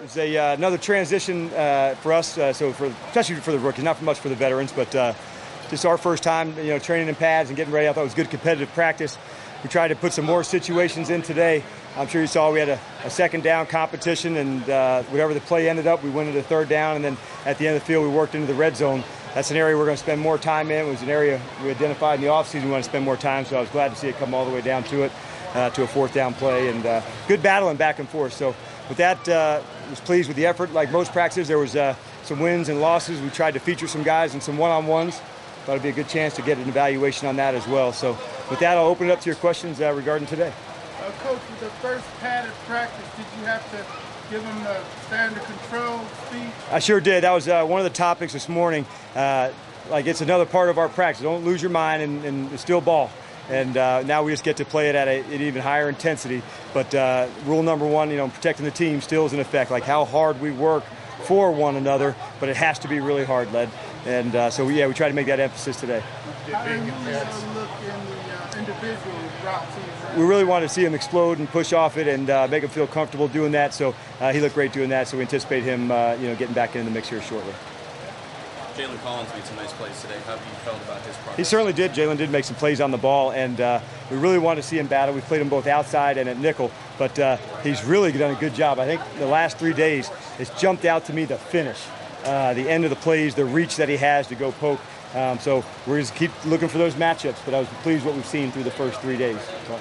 it's another transition for us. Especially for the rookies, not much for the veterans, but just our first time, training in pads and getting ready. I thought it was good competitive practice. We tried to put some more situations in today. I'm sure you saw we had a second down competition, and whatever the play ended up, we went into third down, and then at the end of the field, we worked into the red zone. That's an area we're going to spend more time in. It was an area we identified in the offseason we want to spend more time, so I was glad to see it come all the way down to it, to a fourth down play, and good battling back and forth. So with that, I was pleased with the effort. Like most practices, there was some wins and losses. We tried to feature some guys in some one-on-ones. Thought it'd be a good chance to get an evaluation on that as well. So with that, I'll open it up to your questions regarding today. Coach, with the first padded practice, did you have to give them the standard control speech? I sure did. That was one of the topics this morning. It's another part of our practice. Don't lose your mind and it's still ball. And now we just get to play it at an even higher intensity. But rule number one, protecting the team still is in effect, like how hard we work for one another, but it has to be really hard, led. And we try to make that emphasis today. How do you look in the individual routes? We really wanted to see him explode and push off it and make him feel comfortable doing that. So he looked great doing that. So we anticipate him, getting back into the mix here shortly. Jalen Collins made some nice plays today. How have you felt about his progress? He certainly did. Jalen did make some plays on the ball, and we really wanted to see him battle. We played him both outside and at nickel, but he's really done a good job. I think the last 3 days, it's jumped out to me the finish, the end of the plays, the reach that he has to go poke. So we're just keep looking for those matchups, but I was pleased what we've seen through the first 3 days. So.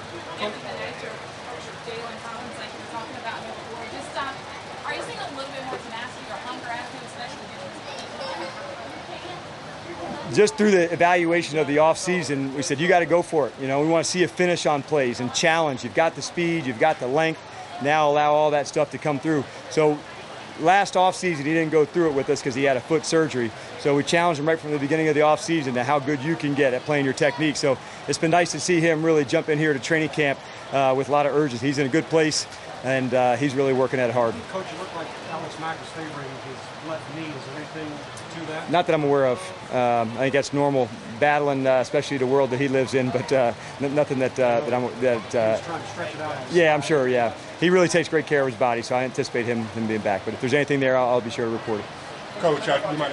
Just through the evaluation of the offseason, we said, you got to go for it. We want to see a finish on plays and challenge. You've got the speed, you've got the length. Now allow all that stuff to come through. So last offseason, he didn't go through it with us because he had a foot surgery. So we challenged him right from the beginning of the offseason to how good you can get at playing your technique. So it's been nice to see him really jump in here to training camp with a lot of urges. He's in a good place, and he's really working at it hard. Coach, you look like Alex Mack is favoring his left knee. Is there anything to that? Not that I'm aware of. I think that's normal, battling, especially the world that he lives in, but nothing that I'm... He's trying to stretch it out. Yeah, I'm sure, yeah. He really takes great care of his body, so I anticipate him being back. But if there's anything there, I'll be sure to report it. Coach, you might...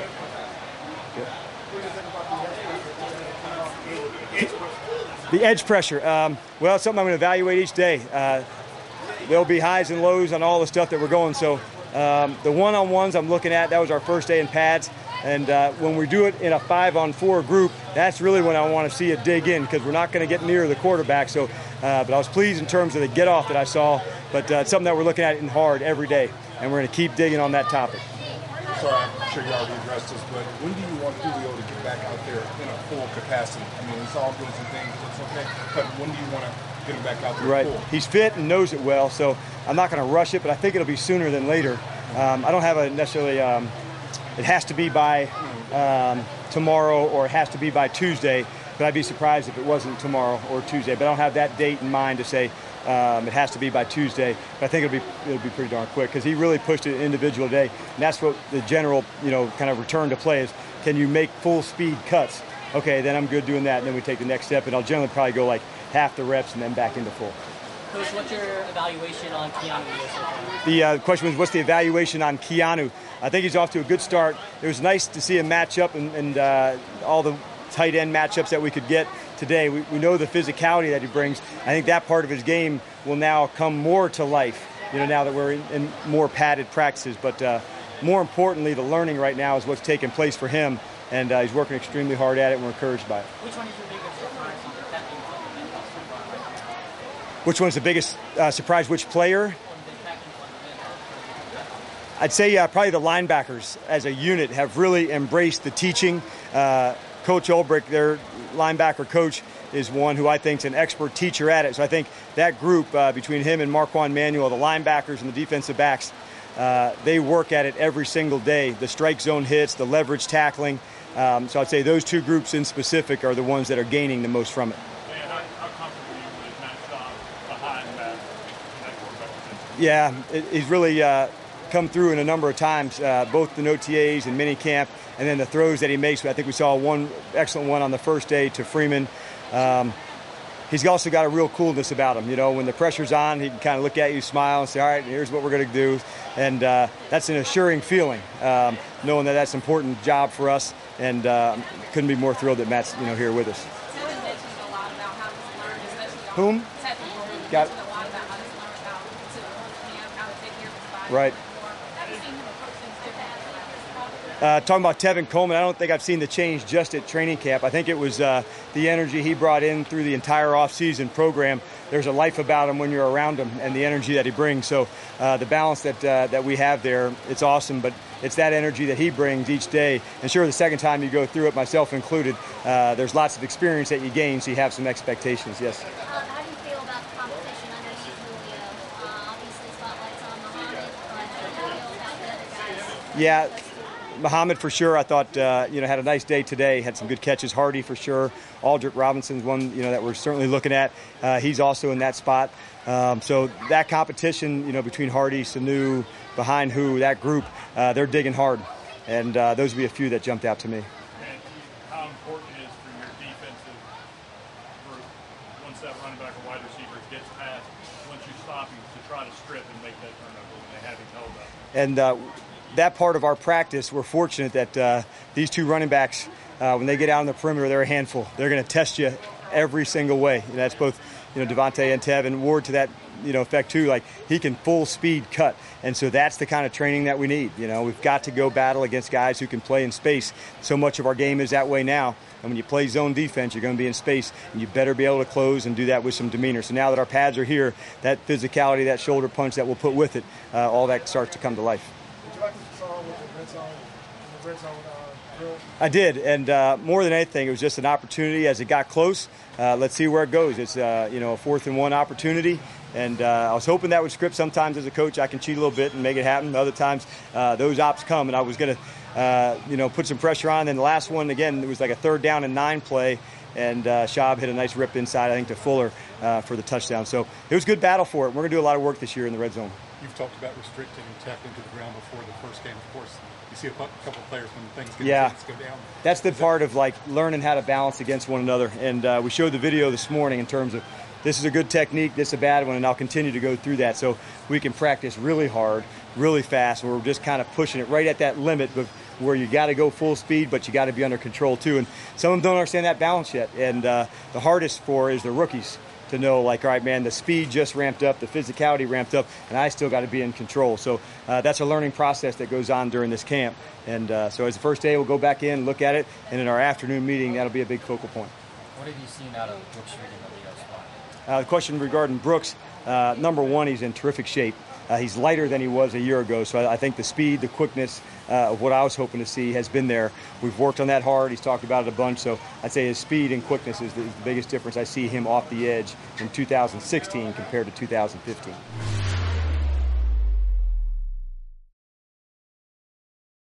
The edge pressure. It's something I'm going to evaluate each day. There'll be highs and lows on all the stuff that we're going. So the one-on-ones I'm looking at, that was our first day in pads. And when we do it in a 5-on-4 group, that's really when I want to see it dig in, because we're not going to get near the quarterback. So, but I was pleased in terms of the get-off that I saw. But it's something that we're looking at in hard every day, and we're going to keep digging on that topic. Sorry, I'm sure you already addressed this, but when do you want Julio to get back out there in a full capacity? I mean, it's all doing some things, it's okay, but when do you want to get him back out there right. full? He's fit and knows it well, so I'm not going to rush it, but I think it'll be sooner than later. I don't have a necessarily, it has to be by tomorrow or it has to be by Tuesday, but I'd be surprised if it wasn't tomorrow or Tuesday. But I don't have that date in mind to say it has to be by Tuesday. But I think it'll be pretty darn quick, because he really pushed it individual day, and that's what the general kind of return to play is. Can you make full speed cuts? Okay, then I'm good doing that, and then we take the next step, and I'll generally probably go like half the reps and then back into full. Coach, what's your evaluation on Keanu? The question was, what's the evaluation on Keanu? I think he's off to a good start. It was nice to see him match up and all the tight end matchups that we could get today. We know the physicality that he brings. I think that part of his game will now come more to life, now that we're in more padded practices. But more importantly, the learning right now is what's taking place for him, and he's working extremely hard at it, and we're encouraged by it. Which one is your biggest surprise on the technique? Which one's the biggest surprise? Which player? I'd say probably the linebackers as a unit have really embraced the teaching. Coach Ulbrich, their linebacker coach, is one who I think is an expert teacher at it. So I think that group, between him and Marquand Manuel, the linebackers and the defensive backs, they work at it every single day. The strike zone hits, the leverage tackling. So I'd say those two groups in specific are the ones that are gaining the most from it. How comfortable are you with matched on behind that quarterback? Yeah, he's really come through in a number of times, both the OTAs and mini camp, and then the throws that he makes. I think we saw one excellent one on the first day to Freeman. he's also got a real coolness about him. You know, when the pressure's on, he can kind of look at you, smile, and say, all right, here's what we're going to do. And that's an assuring feeling, knowing that that's an important job for us. And couldn't be more thrilled that Matt's, here with us. Tevin mentioned a lot about how he's learned, especially on Whom? Tevin. Got Mentioned a lot about how he's learned how to take care of his body. Right. Have you seen him approach things differently? Talking about Tevin Coleman, I don't think I've seen the change just at training camp. I think it was the energy he brought in through the entire off-season program. There's a life about him when you're around him, and the energy that he brings. So the balance that we have there, it's awesome. But it's that energy that he brings each day. And sure, the second time you go through it, myself included, there's lots of experience that you gain, so you have some expectations. Yes. How do you feel about the competition underneath Julio? Obviously, spotlight's on Muhammad, but how do you feel about the other guys? Yeah. Muhammad for sure. I thought had a nice day today. Had some good catches. Hardy for sure. Aldrick Robinson's one that we're certainly looking at. He's also in that spot. So that competition between Hardy, Sanu, behind that group, they're digging hard, and those would be a few that jumped out to me. And how important it is for your defensive group once that running back or wide receiver gets past, once you stop him, to try to strip and make that turnover when they have him held up. And that part of our practice, we're fortunate that these two running backs, when they get out on the perimeter, they're a handful. They're going to test you every single way. And that's both, Devontae and Tev, and Ward to that, effect too. Like, he can full speed cut. And so that's the kind of training that we need. We've got to go battle against guys who can play in space. So much of our game is that way now. And when you play zone defense, you're going to be in space, and you better be able to close and do that with some demeanor. So now that our pads are here, that physicality, that shoulder punch that we'll put with it, all that starts to come to life. Did you like what you saw with the red zone drill? I did, and more than anything, it was just an opportunity as it got close. Let's see where it goes. It's a 4th and 1 opportunity, and I was hoping that would script. Sometimes as a coach, I can cheat a little bit and make it happen. Other times, those ops come, and I was going to put some pressure on. Then the last one, again, it was like a 3rd down and 9 play, and Schaub hit a nice rip inside, I think, to Fuller for the touchdown. So it was a good battle for it. We're going to do a lot of work this year in the red zone. You've talked about restricting tackling to the ground before the first game. Of course, you see a couple of players when things go down. That's the part of learning how to balance against one another. And we showed the video this morning in terms of this is a good technique, this is a bad one, and I'll continue to go through that so we can practice really hard, really fast, and we're just kind of pushing it right at that limit where you got to go full speed, but you got to be under control too. And some of them don't understand that balance yet. And the hardest for is the rookies to know, all right, man, the speed just ramped up, the physicality ramped up, and I still got to be in control. So that's a learning process that goes on during this camp. And so as the first day, we'll go back in, look at it, and in our afternoon meeting, that'll be a big focal point. What have you seen out of Brooks Reed in the Leo spot? The question regarding Brooks, number one, he's in terrific shape. He's lighter than he was a year ago, so I think the speed, the quickness of what I was hoping to see has been there. We've worked on that hard. He's talked about it a bunch, so I'd say his speed and quickness is the biggest difference I see him off the edge in 2016 compared to 2015.